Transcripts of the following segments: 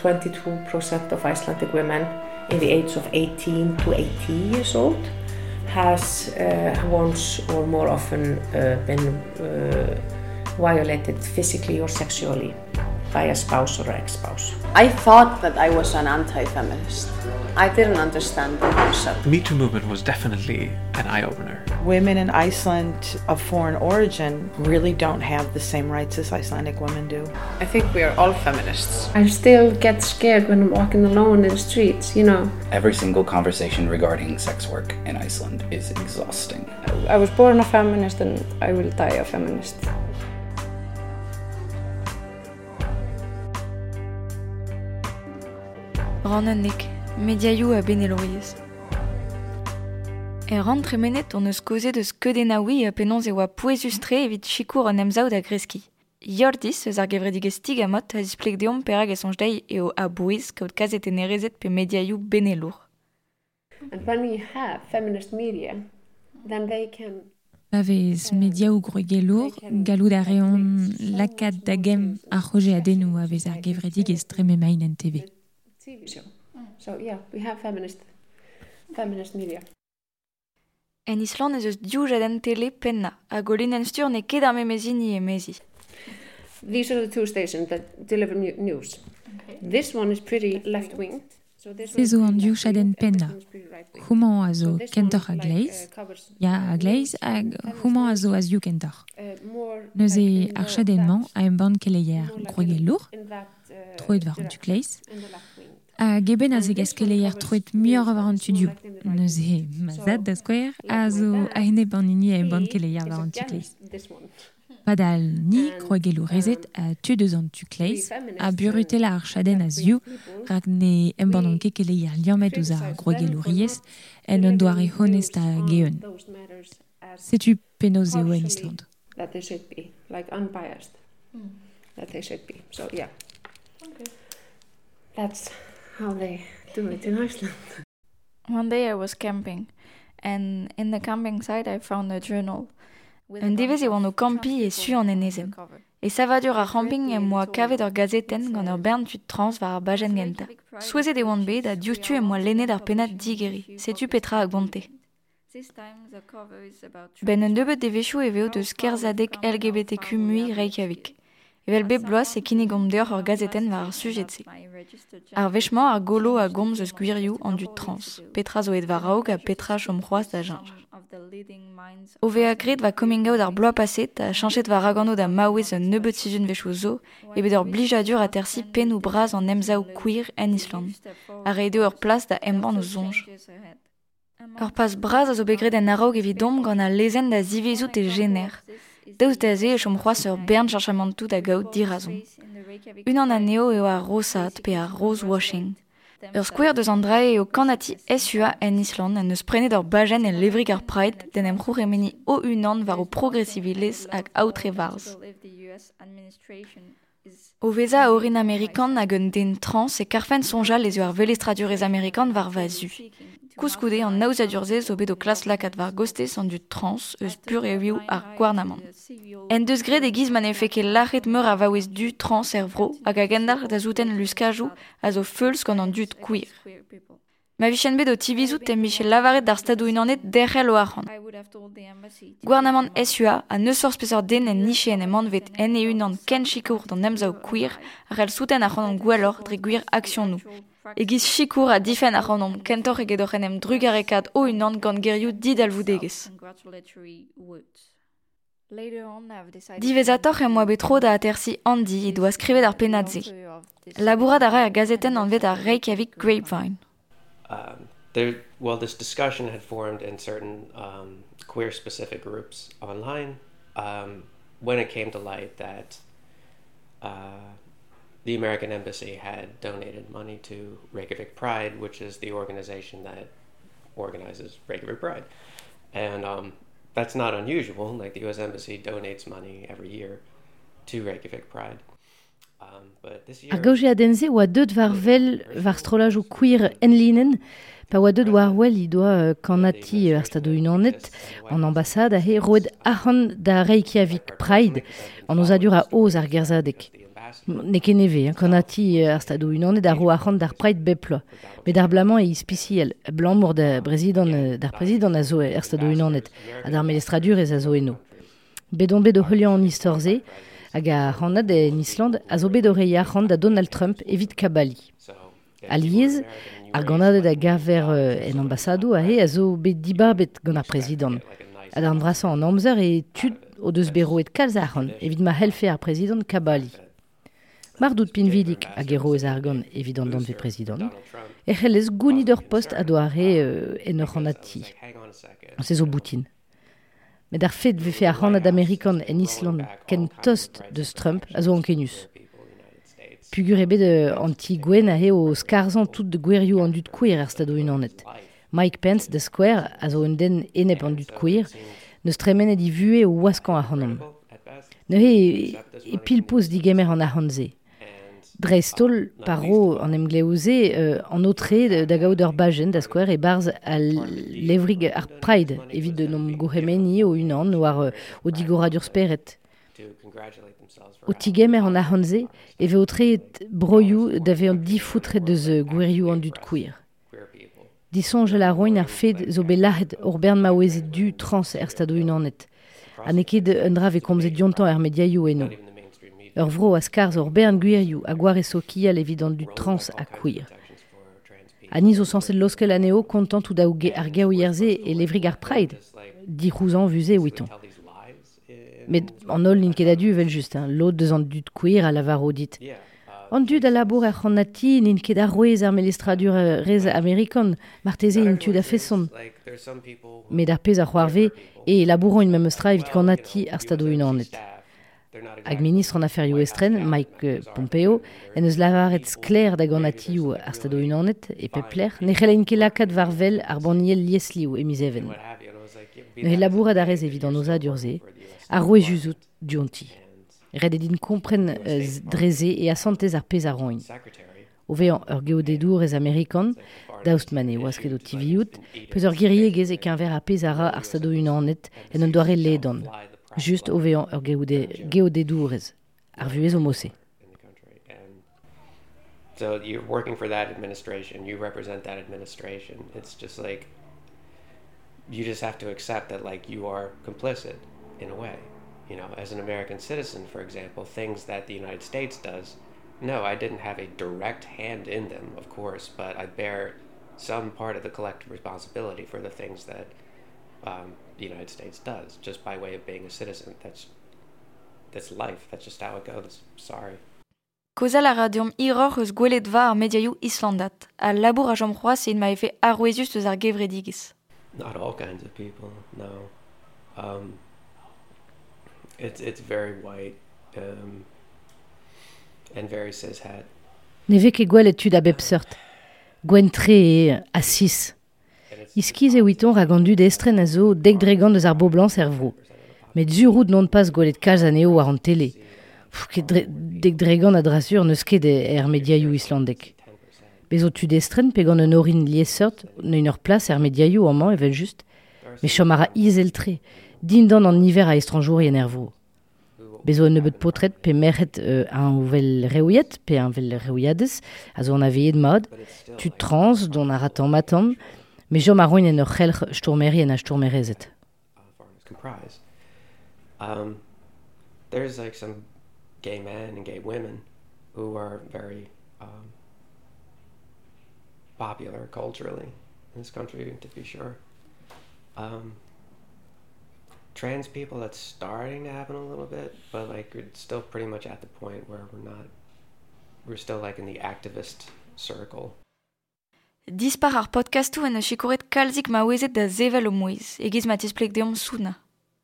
22% of Icelandic women in the age of 18 to 80 years old has once or more often been violated physically or sexually by a spouse or ex-spouse. I thought that I was an anti-feminist. I didn't understand the concept. The Me Too movement was definitely an eye-opener. Women in Iceland of foreign origin really don't have the same rights as Icelandic women do. I think we are all feminists. I still get scared when I'm walking alone in the streets, you know. Every single conversation regarding sex work in Iceland is exhausting. I was born a feminist and I will die a feminist. Ranendik, mediaiou a Beneloriez. Rentre menet on eus koze deus kedenaoui a penonz e oa pouezustre evit chikour an emzao da greski. Yordiz eus ar gevredigez stig a mot a zisplek deom perag e sonjdei eo a bouez kaout kazet e nerezet pe mediaiou Benelour. And when we have feminist media, then they can... Pavez mediaou groegelour, galoud a reon lakad da gem a roje adenou avez ar gevredigez trememain en TV. TV show. So yeah, we have feminist media. En Island ez eus diouj aden tele penna, a golin en stur ne ket ar memezi ni emezi. These are the two stations that deliver news. Okay. This one is pretty left-wing. Sezo an diouj aden penna. Human a zo kentor a gleiz, ya a gleiz hag human a zo a ziou kentor. Neus e ar chadenman a emban keleier groegelour, troet war an tu gleiz, a geben a zegez keleier troet mior war an tu diou. Neus e mazad da skwer a zo a hene banini a emban keleier war an tu gleiz. Padal ni groegelour rezet a tu deus an tu gleiz, a burutela ar chaden a ziou, rak ne emban an keleier liamet ouz ar groegelouriez, en un doare honest a geun. Setu penoz eo en Island. That they should be, like unbiased. That they should be. So yeah. Okay. That's how they do it in Iceland. One day I was camping, and in the camping site I found a journal. Un devez e oan o kampi e su an enezem. E savadur ar camping e moa kavet ur gazeten gant ur bern tud trans war ar bajen genta. Souezet e oan bet a dioustu e moa lennet ar penat digeri. Setu petra a gonte. Ben un debet devechou e veo deus kerzadek LGBTQ mui Reykjavik. Evel be bloaz e kinegom deoc'h ur gazeten war ar sujet-se. Ar vechman ar golo a gomz eus gwirioù an dud trans. Petra zo et var aog a petra chom c'hoaz da ginge. Ove a gret va coming out ar bloa paset a chanchet va ragano da maouez un nebeut sizun vechou zo e bet ur blijadur a tersi pen ou braz an emzao queer en Island. A reideo ur plas da emban o zonj. Ur pas braz a zo begret en araog evidom gant a lezen da zivezout e gener. Daouz da ze e chom c'hoaz ur bern charchamantou da gaout dirazon. Un an aneo eo a rosat pe a rose washing. Ur skouer deus an drae eo kanati SUA en Island en eus prenet ur bajen en levrig ar Pride den em c'hour emeni o un an var o progressivilez hag aotre varz. O veza a orin amerikan hag un den trans e karfen sonjal les eo ar velestradurez amerikan var vazu. Kouskoude an naouzadurze zo bet o klas lakat var gostez an dud trans eus pur e viou ar gwarnamant. En deus gret e giz man e feke lachet meur a vaouez du trans er vro hag a gendar da zouten luskajou a zo feulz gant an dud queer. Ma vichen bet o tivizout em michel lavaret d'ar stadou unanet derrel o arc'hant. Gwarnamant SUA a neus ur spesor den en niche en emant vet en e un an ken chikour d'an emzao queer ar el souten ar c'hant an gwellor dre gwir aksyon nou. E giz chikour a difen ar c'hant kentor e gedoc'hen em drugarekad o un an gant gerioù didal voudegez. Divezator e moa betro da atersi Andy e doa skrivet ar penadze. Labourad a ra ar gazeten an vet ar Reykjavik Grapevine. This discussion had formed in certain queer-specific groups online when it came to light that the American Embassy had donated money to Reykjavik Pride, which is the organization that organizes Reykjavik Pride. And that's not unusual. Like the U.S. Embassy donates money every year to Reykjavik Pride. Ar gauche adenze oa deud var vel var strolaj o queer enlinen, pa oa deud war wel I doa kanati ar stado unanet an ambassade a he roed ahan da Reykjavik Pride an ozadur a oz ar gerzadek. Neke neve, konati ar Stadounianet ar roac'han d'ar praid beplo. Met ar blaman e ispiciel, blammour d'ar prezident a zo ar Stadounianet, a d'ar melestradurez a zo eno. Bedon bet o heulian an istorze, hag a ranad en Island a zo bet o reiac'han da Donald Trump evit kabali. Aliez, ar ganadet a garver en ambassado a zo bet dibabet gant ar prezident. Ad an drasan an amzer e tud o deus beroet kalz arc'han, evit ma helfe ar prezident kabali. Mar dout pinvidik a gero ez argon evident d'an ve prezident, e c'hellez gounid ur post a doare en ur ranati. Se zo boutin. Met ar fet vefe ar ranad Amerikan en Island ken tost deus Trump a zo ankenus. Pugur ebet anti-gwen a o skarzan tout de gwerioù an dud kouir ar Stadounianet. Mike Pence de Square a zo un den enep an dud kouir, neus tremenet i vue o oaskan ar c'hanom. Ne e pil pouz digemer an ar c'hanze. Dre stol paro an emgleouze an otre da gaout ur bajen da Square e barz a levrig ar praid evit de nom gouremeni o unan o digoradur speret. O tigemer an ar c'hanze e ve otre broioù da ve an difoutre deus gwerioù an dud kouir. Disonj la roin ar fed zo bet lahet ur bern maouezet du trans er Stadounianet. Ha neket un dra ve komzet diontan er mediaioù eno. Ur vro a skarz ur bern gwirioù a gware so kial evident du trans a kouir. Aniz o sanset loskel aneo kontant ou da ar gaouierze e levrig ar praid. Dirouzan vuze ouiton. Met an ol nin ket adu vel just, l'od deus an dud kouir a lavaro dit. An dud a labour ar c'hannati nin ket ar roez ar melestradur rez Amerikan, marteze in tud a feson. Met ar pez ar c'hoarve e labouran in mem eustra evit c'hannati ar Stadounianet. Hag ministre an aferioù estren, Mike Pompeo, en eus lavaret skler da gannatioù ar Stadounianet e pepler, ne c'helain ket lakaat varvel ar banniel liesliou e miseven. Ne labourat a rez evit an oza durze, ar roez juzout dionti. Red edin kompren dreze e a santez ar pez ar roin. O vean ur geodedour ez Amerikan, daoust mane oaz ket o tiviout, peus ur giriegez e kenver a pez ara ar Stadounianet en an doare ledon. Just o vean ur geodedour ez. Ar vuez o mosse. So you're working for that administration, you represent that administration. It's just like, you just have to accept that like you are complicit in a way. You know, as an American citizen, for example, things that the United States does, no, I didn't have a direct hand in them, of course, but I bear some part of the collective responsibility for the things that the United States does, just by way of being a citizen. That's life, that's just how it goes. Sorry. Kozal a radiom iror eus gwelet va ar mediaioù Islandat. A labour a jom c'hoaz en ma efe arouezus eus ar gevredigis. Not all kinds of people, no. It's very white and very cis-het. Neve ket gwelet tud a bep seurt. Gwen tre e a 6. Iskiz e ouiton ragandu d'estren a zo dek dregan deus ar boblans er vro. Met zurout non pas gwelet kalz aneo war an tele. Ket dek dregan a drasur neus ket er mediaioù islandek. Bezo tud estren pe gant un orin liesseurt neun ur plas er mediaioù amman evel just. Me chom ara izel tre. Dindan an niver a estranjourien er vro. Bezo un nebeut potret pe merret an ouvel reouiet pe an vel reouiadez a zo an aveet mod, tud trans don a ratan matam, me jom a roin en ur c'helc'h stourmerien a stourmerezet. There's like some gay men and gay women who are very popular culturally in this country, to be sure. Trans people, that's starting to happen a little bit, but like we're still pretty much at the point where we're still like in the activist circle. Dispar ar podcastou en eus chikoret kalzik ma ouezet da zevel o mouiz, egiz ma tisplek deom souna.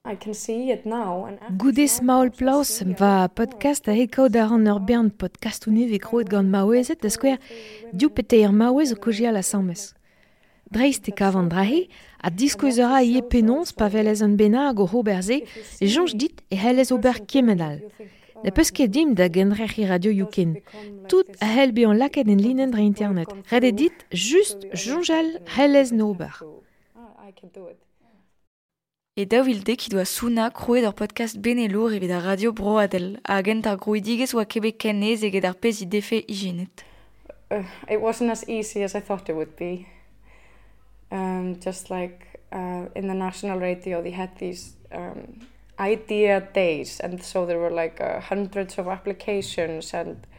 Goudez maol plaus va podcast a hekaout an ur bern podcastoune ve kroet gant ma ouezet da skwer diou pete ar ma ouez o kojial a sammez. Dreist e kavan drahe, a diskouezera ie penons pa velez an benag o hoberze, e jonj dit e helez ober kiemedal. Ne peus ket dim da genrec'hi radio yuken. Tout a hel be an laket en linen dre internet. Red dit just jonjal helez no ober. Et daouilde qui doit souna croer leur podcast Benellour et da radio Broadel, a agent ar gruidigez oa Québeckenez et ar pezi defe hygiénet. It wasn't as easy as I thought it would be. Just like in the national radio, they had these idea days, and so there were like hundreds of applications,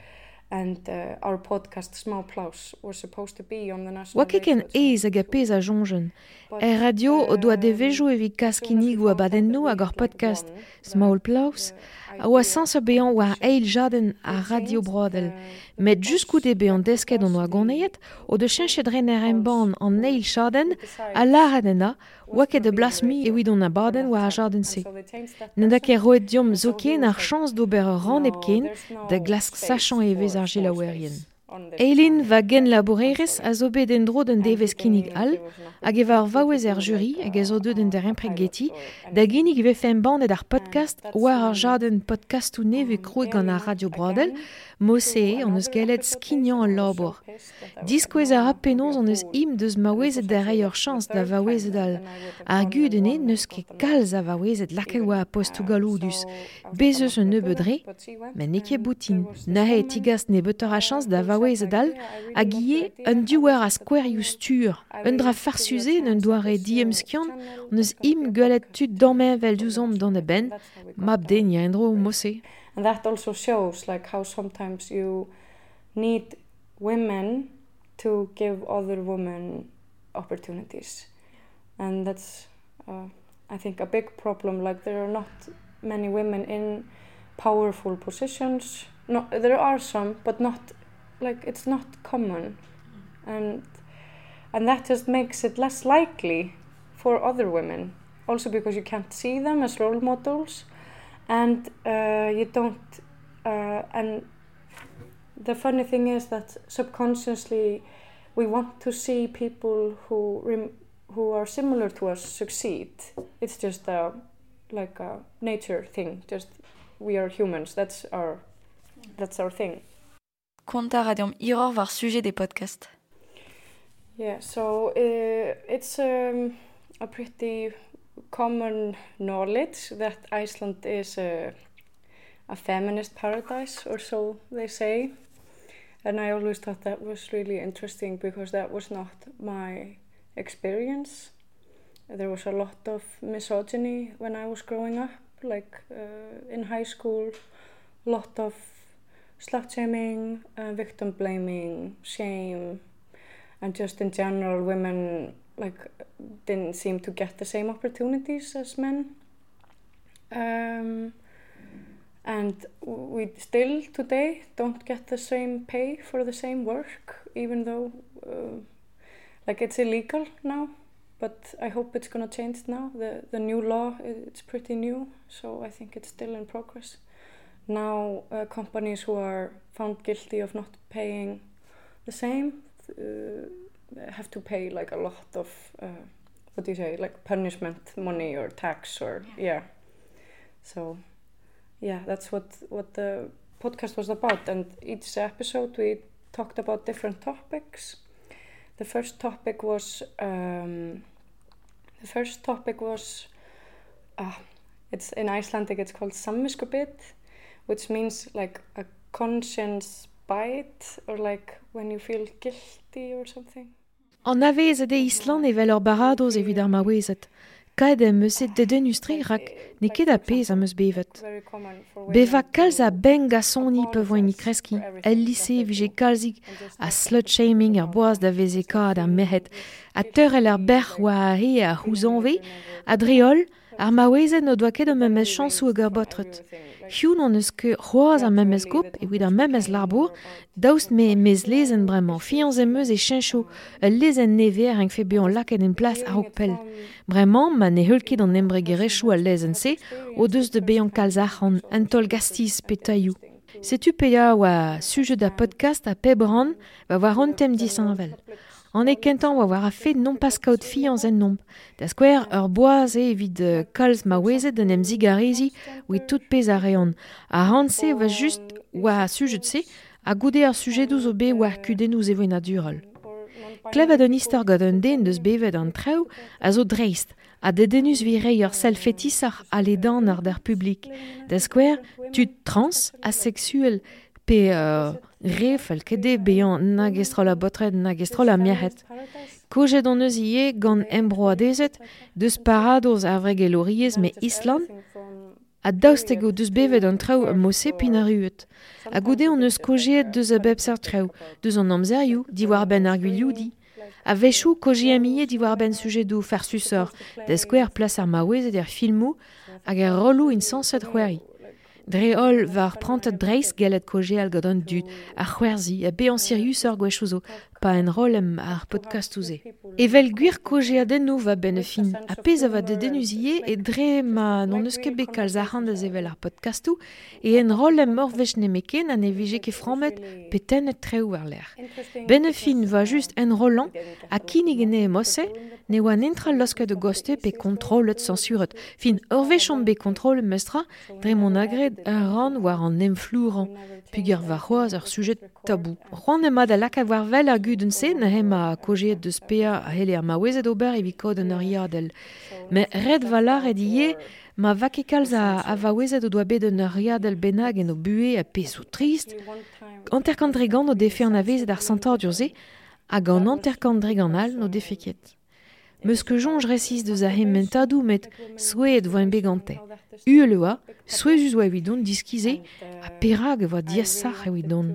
and our podcast Small Plaus was supposed to be on the national radio. Wakeken ez hag a pez a jongen. Radio o doa devejo evit kaskinig oa badenno hag ar podcast Small Plaus, a oa sans a bean war eil jaden a Radio Broadel. Met jusqu'où de bean desket on oa goneiet, o de chenchet renner en ban an eil jaden, a la radena, oa ket de blasmi evit on a baden oa a jaden se. Nendak e roet diom zokien ar chans d'ober ran epken, da glask sachant evez ar gelaouerien. Eileen va gen laboreres a zo bet den dro den devez kinig al, hag e var vaouez er jury hag e zo deud den der impregeti, da ginig ve fem bandet ar podcast war ar jaden podcastou neve kroet gant ar Radio Broadel, mosse an eus galet skignan al labor. Diskouez ar apenoz an eus im deus maouezet da rei ur chans da vaouezet al. Ar gudene neus ket kalz a vaouezet laket oa a postou galoudus. Bezeus un nebeudre, men ne ket boutin. Nahe tigas ne beutor a chans da vaouezet al, a guie un diouer a skouerioù stur. Un dra farsuze n'un doare diem skian, an eus im galet tud dammen vel douzom dan e ben, mab den ya endro mosse. And that also shows like how sometimes you need women to give other women opportunities. And that's, I think, a big problem. Like there are not many women in powerful positions. No, there are some, but not, like it's not common. And that just makes it less likely for other women. Also because you can't see them as role models. And you don't, and the funny thing is that subconsciously we want to see people who are similar to us succeed. It's just like a nature thing. Just we are humans. That's our thing. Konta radiom iror var sujet des podcasts. Yeah, so it's a pretty common knowledge that Iceland is a feminist paradise, or so they say. And I always thought that was really interesting because that was not my experience. There was a lot of misogyny when I was growing up, like in high school, a lot of slut-shaming, victim blaming, shame, and just in general women didn't seem to get the same opportunities as men. And we still today don't get the same pay for the same work, even though it's illegal now. But I hope it's going to change now. The new law, it's pretty new, so I think it's still in progress. Now companies who are found guilty of not paying the same have to pay like a lot of punishment money or tax or so that's what the podcast was about. And each episode we talked about different topics. The first topic was it's in Icelandic, it's called samviskubit, which means like a conscience bite, or like when you feel guilty or something. An avezet de Island evel ur baradoz evit ar maouezet. Kaet em eus de denustre rak ne ket a pez am eus bevet. Beva kalz a beng a soni pevoen i kreski, el lise vije kalzik a slut-shaming ar boaz da veze kad ar mehet, a teurel ar berc oa a he a c'houzanve, a dreol, ar maouezet no doa ket o memez chansou hag ur botret. Hioun an eus ket c'hoaz ar memez gop evit ar memez larbour, daoust mez lezen bremañ, fianz em eus e chencho, ul lezen never eng fe beon laket en plas a pel. Bremañ, ma ne heul ket an embregerechou al lezen se, o deus de beon kalzach an entol gastiz petaiou. Setu peia oa sujet da podcast a pebran va war an tem disanvel. An e kentan oa war a fet non pas kaout fianz en nomp. Da skwer ur boaz evit kalz maouezet en em zigarezi oe tout pez a rean. A ranse va just oa sujet se, a goude ar sujet douz o be war kudennouz evoen a durol. Klevet un istor gant un den deus bevet an treu a zo dreist, a dedenus virei ur selfetisar a ledan ar der publik. Da skwer, tu trans, asexuel, pe refel kede beant nag estrol a botred nag estrol a miahet. Kojet an eus ie gant embroadezet, deus paradours ar vreg eloriez me Island, a daoustego deus bevet an treu a mosse pin ar uet. A goude an eus kojet deus a bep ser treu, deus an amzerioù, diwar ben ar gwilioù di. A vechou koje amie diwar ben sujedou fer susor, da skwer plas ar maouezet er filmou hag er rolou in sanset c'hweri. Dre ol var prantet dreiz gelet koje al gadon dud, ar c'hwerzi, a be an Sirius ur gwechouzo, pa en rolem ar podcastouze. Evel gwir koje adennou va ben e fin, a pez ava de denuzie e dre ma non eus ket bet kalz arc'hant da zevel ar podcastou, e en rolem mor vech nemeken an e vije ket framet peten et treu ar ler. Ben e fin va just en rolan, a kinig ene emosse, ne oa nentral losket de goste pe kontrolet censuret. Fin, ur vechom be kontrolet mestra, dre mon agred un ran war an emflouran, puger va c'hoaz ur sujet tabou. Roan emad a lak a war vel ar gudense, na hem a kojet deus pea a hele ar maouezet ober evit kod an ur yardel. Me red valar ed ie, ma va ket kalz a vaouezet o doa bet an ur yardel benag en o bue a pezou trist, anterkant-dregan o defe an avezet ar santor-durze, hag an anterkant-dregan-al no defeket. Meus ke jonj resis deus a hem mentadou met souet voen begante. Ueleoa, souet jus oa evidon diskize, a perag voa diasar evidon.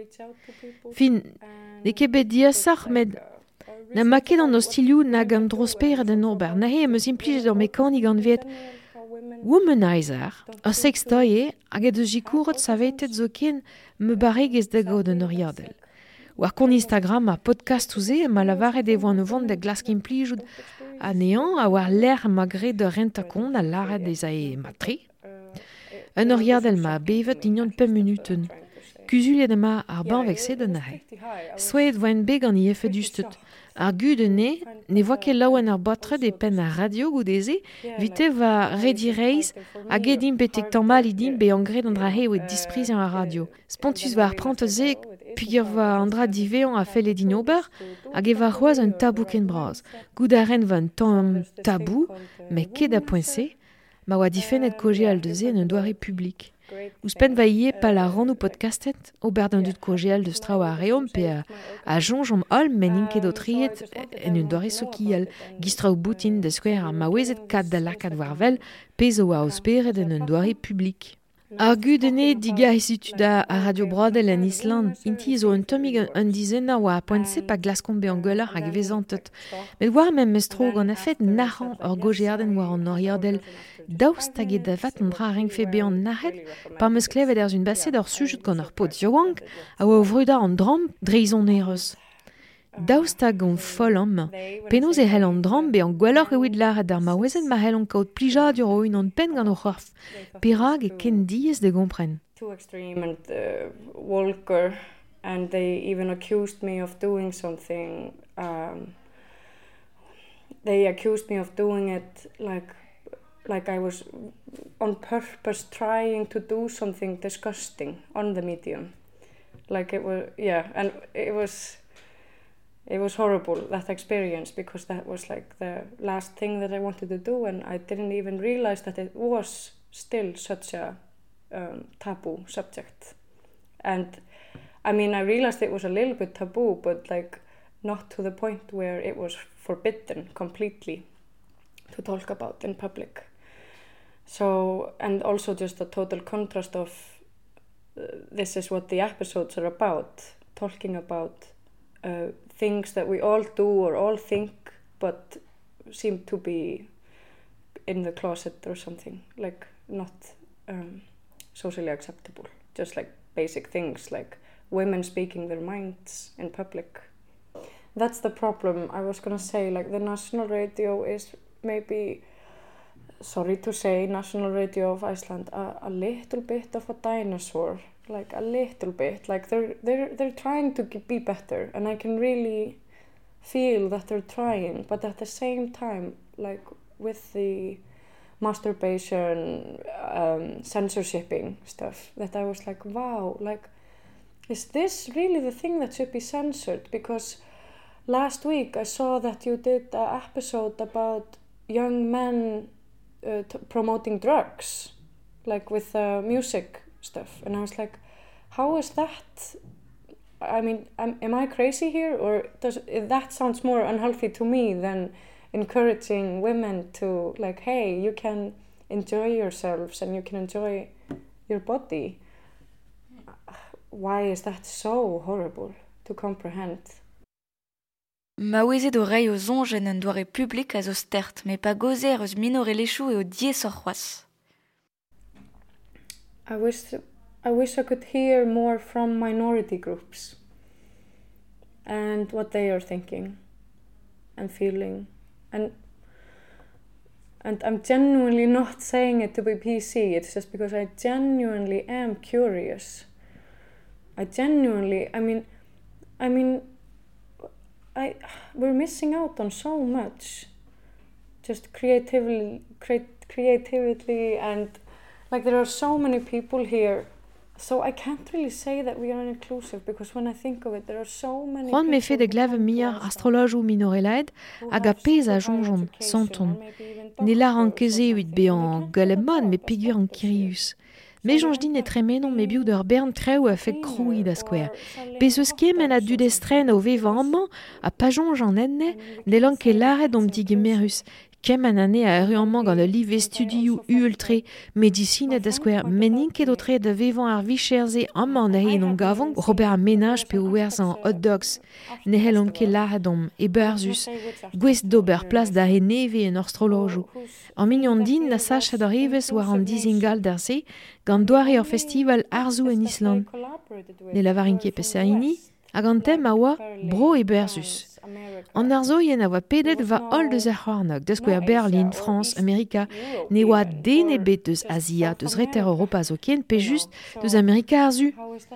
Fin, ne ket bet diasar med na maket an ostilioù nag an drosper den ober. Na he eus implijet ur mekanik an vet womanizer, ur sextoye, hag eus jikourot saveitet zo ken me barregez da gaud an ur yardel. War kon Instagram a podcast ouze, ma lavaret e voan vant da glask implijout a nean, a war l'air magre de rentakon a laret ez a e matri. Un ur yardel ma bevet ignon 5 minuten. Kuzulet ema ar banvek se den ahe. Souet voen beg an iefe dustet. Ar gudene, ne voa ket laouen ar botred e pen ar radio goudeze, vite va redireiz hag edim betek tammal idim be angred an dra he oet disprizian ar radio. Spontus va ar pranteze puger va an dra divean a fel edin ober, hag e va c'hoaz un tabou ken braz. Goudaren va un tamm tabou, me ket da poense, ma oa difennet koje al deze en un doare publik. Ouspen va ie pa la ran ou podcastet, ober d'un dud kojeal de strao a reom pe a jonj om ol men inket o triet en un doare sokial, gistrao boutin de skwer ar maouezet kat da lakad warvel pe zo a osperet en un doare publik. Ar gudene diga esutuda a Radio Brodel en Island, inti zo un tomig un dizena oa a poense pa glaskombe an gwelar hag vezantet. Met war men mestro gant a fet naran ur gojearden war an oriardel, daoust hag e da vat an dra rengfe be an nahet, pa meus klevet erz un baset ur sujet gant ur pot ziowank, a oa vruda an dram dreizon ereus. Daoust hag an fol am, penaos e hel an dram be an gwelloc'h evit laret ar maouezet ma hel an kaout plijad ur oin an pen gant o c'horf. Perag e ken diez de gompren. Too extreme and vulgar, and they even accused me of doing something. They accused me of doing it like I was on purpose trying to do something disgusting on the medium. Like it was, yeah, and it was horrible, that experience, because that was like the last thing that I wanted to do, and I didn't even realize that it was still such a taboo subject. And I mean, I realized it was a little bit taboo, but like not to the point where it was forbidden completely to talk about in public. So, and also just a total contrast of this is what the episodes are about, talking about things that we all do or all think but seem to be in the closet or something, like not socially acceptable, just like basic things like women speaking their minds in public. That's the problem. I was gonna say, like, the national radio is maybe, sorry to say, National Radio of Iceland, a little bit of a dinosaur, like a little bit, like they're trying to be better, and I can really feel that they're trying, but at the same time, like with the masturbation, censorshiping stuff, that I was like, wow, like, is this really the thing that should be censored? Because last week I saw that you did an episode about young men promoting drugs, like with music stuff, and I was like, how is that? I mean, am I crazy here, or that sounds more unhealthy to me than encouraging women to, like, hey, you can enjoy yourselves and you can enjoy your body. Why is that so horrible to comprehend? Ma oezet o rei o zonjen en doare publik a zo stert, me pa gozer eus minorelechou eo diez or c'hoaz. I wish I could hear more from minority groups and what they are thinking and feeling. And I'm genuinely not saying it to be PC, it's just because I genuinely am curious. We're missing out on so much. Just creativity, and like there are so many people here. So I can't really say that we are inclusive, because when I think of it, there are so many Ron me fe de glave mir astrologou minorelaed hag a pez a jonjon, santon. Ne la rankeze uit bean galemman, me pegur an kirius. Me jonj din etremenon me biou d'ur bern treu a fet kroui da skwer. Bez eus kemen a dud estren o vevan amman, a pa jonj an enne, ne lan ket laret om digemerus. Kemen ane a eruamman gant a liv estudiou ultre medicine da skwer menin ket o tre da vevan ar vicherze amman a hen on gavon Robert a menaj pe ouers an hot dogs. Ne helon ket laret om e beurzus. Gwez d'ober plas da he neve en astrologou. An mignon din na sachet ar eves war an dizingal der se gant doare ur festival Arzou en Island. Ne lavarin ket peserini, hag an tem a oa bro e beurzus. An arzoien a oa pedet va hol deus ar c'hoarnok, deus gwer Berlin, France, Amerika, ne oa den ebet deus Asia, deus reter Europa zo ken, pe just deus Amerika arzu.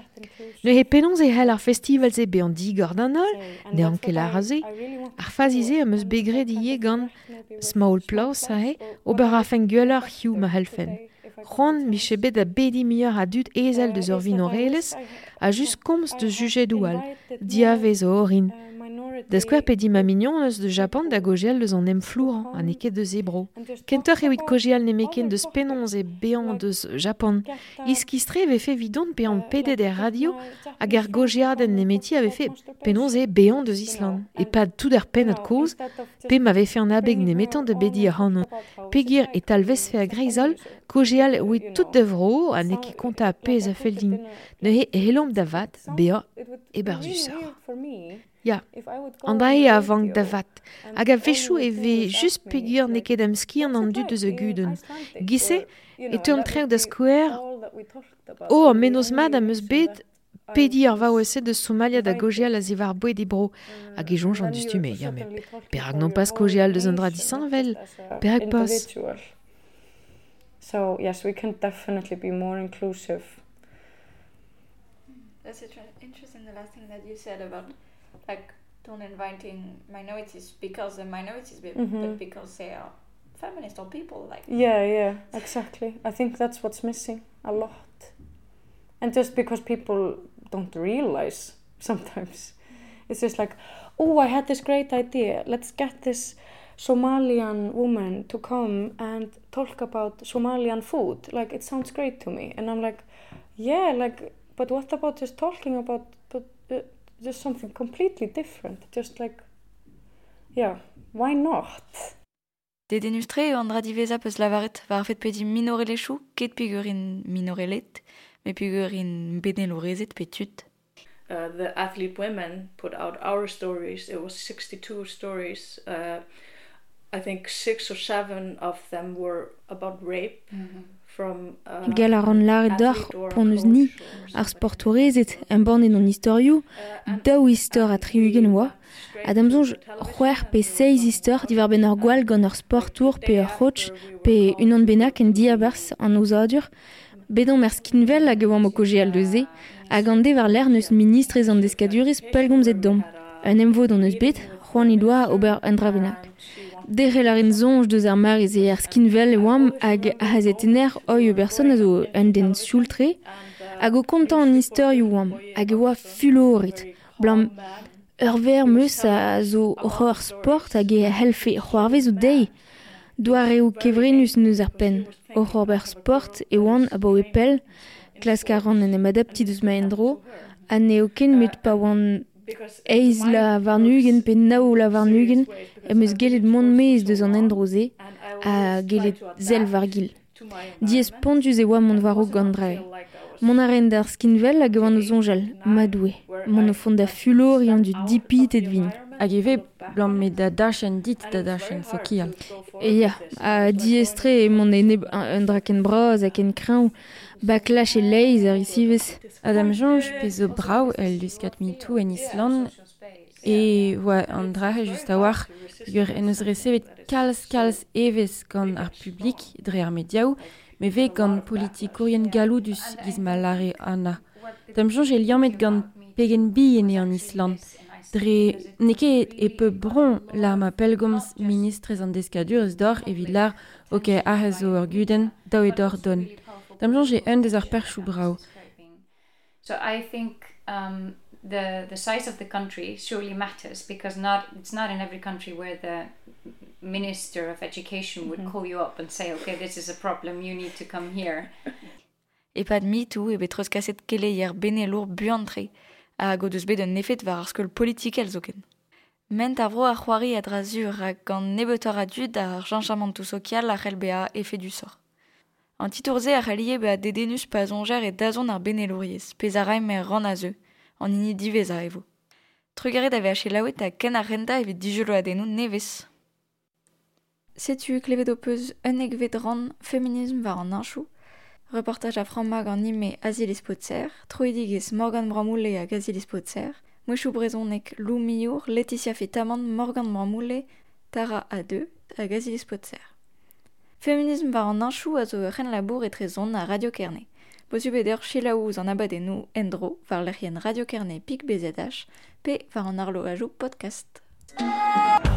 Ne he penons e hel ar festival ze be an digor d'an hol, ne an ket lar a ze, ar fazize am eus begret ie gant Small Plaus a he, ober a fen gueuleur Hugh ma helfen. Ron mi chebet a bedi mieur a dud ezel deus ur vinorelez, a just komz deus jujet doual, diavez o orin. Da skwer pedi ma mignon eus de Japan da gojel deus an em flour an eket deus ebro. Kentor evit kojial nemeken deus penons e bean deus Japan. Iskistre ave fe vidon pe an pedet er radio hag er gojiaden nemeti ave fe penons e bean deus Island. E pad tout er penet koz, pe m'ave fe an abeg nemetan de bedi ar hanon. Pegir et talvez fe a greizol, kojial oet tout devro an eke konta a pez a feldin. Ne he helom da vat, bea e berzusor. Ya, an dae a vank da vat, hag a vechou e ve just pegur neket am skian an dud eus e guden. Gise, e teun treu da skwer, an menos mad am eus bet, pedi ar vaouese de Somalia da gojial a zivar boued e bro, hag e jonj an dustume, ya me. Perak non pas gojial deus an dra disanvel, perak pas. So, yes, we can definitely be more inclusive. That's interesting, the last thing that you said about like don't inviting minorities because they're minorities, but because they are feminist or people like. Yeah, exactly. I think that's what's missing a lot, and just because people don't realize sometimes, it's just like, oh, I had this great idea. Let's get this Somalian woman to come and talk about Somalian food. Like, it sounds great to me, and I'm like, yeah, like, but what about just talking about just something completely different, just like, yeah, why not? De denustre eo an dra diveza peus lavaret var fet pedi minorelechou ket pigurin minorelet, me pigurin benelorezet petut. The athlete women put out our stories. It was 62 stories. I think 6 or 7 of them were about rape. Gel ar an laret d'ar pon eus ni ar sportourezet en band en historiou daou istor a triugen oa adamzonj c'hwer pe 6 istor divar ben ar gwal gant ar sportour pe ar coach pe unan benak en diabars an ouzadur bedon mer skinvel hag oam o kojeal deuze hag an de war l'er neus ministrez an deskaduriz pelgomzet dom un emvod an eus bet c'hoan idoa ober un dra benak. Derre laren zonj deus ar mariz e ar skinvel oam hag a hazet ener oi o person a zo un den sultre hag o kontan an historiou oam hag e oa fuloret blam Ver meus a zo hor sport hag e helfe c'hoarvez o dei. Doar eo kevrenus neus ar pen. O c'hoarber sport e oan a bao e pel, klask a ran en em adapti deus ma endro, a neo ken met pa oan eiz la varnugen pe nao la varnugen, em eus gelet mont mez deus an endroze, a gelet zel vargil. Diez pondus e oa mont varo gandrai. Mon a ren d'ar skinvel hag oan o zonjal, madoue. Mon o fond da fulor ian du dipit et vin. Hag eve blant met da dachen dit da dachen sokia. E ya, a diestre e mon ene un draken braz hag en kraou, baklash e leiz ar isivez. Adam Jonge pe zo brau el luskat mitou en Island e oa an drache just a war gur en eus recevet kalz evez gant ar publik dre ar mediaou, me ve gant politikourien galoudus giz ma lare ana. Adam Jonge e liamet gant pegen bi ene an Island. Dre neke e peu bron la ma pelgoms ministrez an deskadur eus dor evit lar ok a zo ur guden daou e dor don. Adam Jonge e un deus ar perchou brau. So I think the size of the country surely matters because it's not in every country where the Minister of Education would call you up and say, okay, this is a problem, you need to come here. E pad mitou e betreus kaset keleier benelour buantre a godeus bet un effet war ar skol politikel zoken. Ment a vro ar c'hoari a drazur hag gant nebetor a dud ar janchamantou social a c'helbea effet du sort. An titourze a c'halie be a dedenus pa zonger e dazon ar benelouriez, pez a raim er ran a zeu, an ini diveza evo. Trugaret ave hache laouet a ken ar renta evit dijolo adenou nevez. Setu klevet o peus un egvet ran féminisme war an anchou, reportage a Franmag an ime Azilis Potser, troidigez Morgan Bramoule hag Azilis Potser, mouchou brezonek Lou Miour, Laetitia Fitamand, Morgan Bramoule, Tara A2 hag Azilis Potser. Féminisme war an anchou a zo ren labour etre zon a Radio Kerne. Bozu beder chilaouz an abadenou endro var lerien Radio Kerne pik BZH, pe var an arlo ajou podcast.